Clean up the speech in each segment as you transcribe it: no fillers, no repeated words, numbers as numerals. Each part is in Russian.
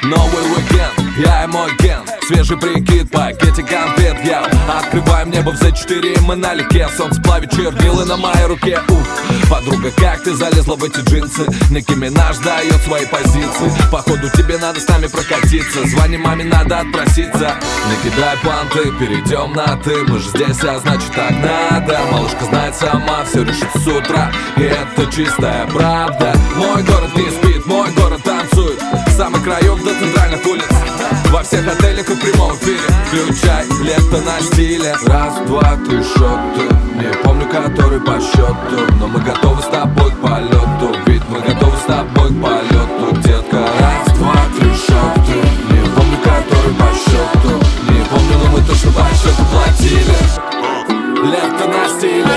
Новый уикенд, я и мой ген. Свежий прикид, пакетик конфет я. Открываем небо в Z4, мы налегке. Солнце плавит чернила на моей руке. Подруга, как ты залезла в эти джинсы? Ники Минаж дает свои позиции. Походу тебе надо с нами прокатиться. Звони маме, надо отпроситься. Не кидай панты, перейдем на ты. Мы же здесь, а значит так надо. Малышка знает сама, все решит с утра. И это чистая правда. Мой город не спит, мой город танцует. С самых краев до центральных улиц. Во всех отелях и в прямом эфире. Включай лето на стиле. Раз, два, три шоты. Не помню, который по счету. Но мы готовы с тобой к полету. Ведь мы готовы с тобой к полету, детка. Раз, два, три шоты. Не помню, который по счету. Не помню, но мы точно по счету платили. Лето на стиле.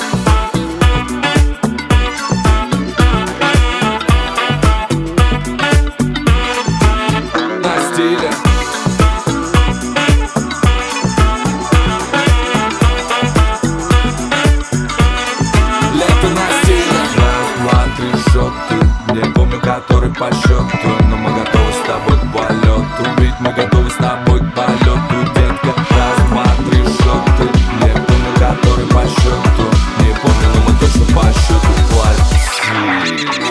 На стиле. Не помню, который по счету. Но мы готовы с тобой к полету. Ведь мы готовы с тобой к полету, детка. Раз, два, три шоты. Не помню, который по счету. Не помню, но мы точно по счету платим.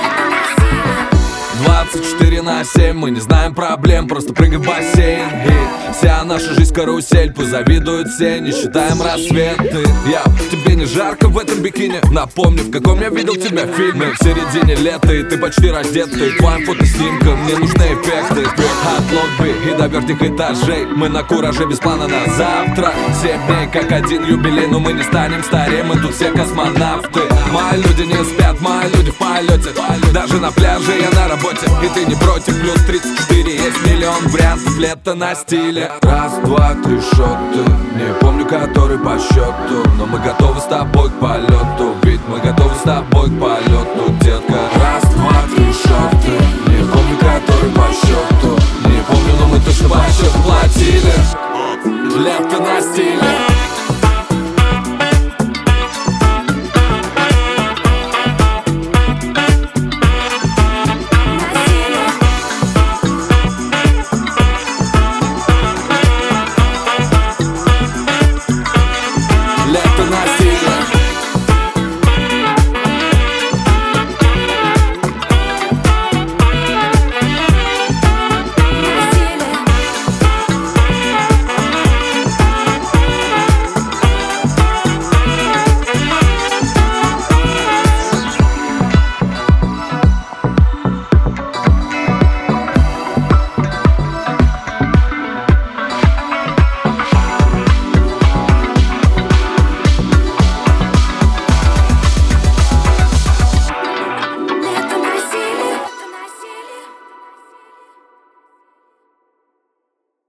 24/7, мы не знаем проблем. Просто прыгай в бассейн. И вся наша жизнь карусель. Позавидуют все, не считаем рассветы. Тебе не жарко в этом бикини? Напомни, в каком я видел тебя в фильме. В середине лета, и ты почти раздетый. Твоим фотоснимкам мне нужны эффекты. От лобби и до верхних этажей. Мы на кураже без плана на завтра. 7 дней как один юбилей. Но мы не станем старее, мы тут все космонавты. Мои люди не спят, мои люди в полете. Даже на пляже я на работе. И ты не против, плюс 34. Есть миллион вариантов, лето на стиле. Раз, два, три шоты. Не помню, который по счету. Но мы готовы с тобой к полету. Ведь мы готовы с тобой к полету.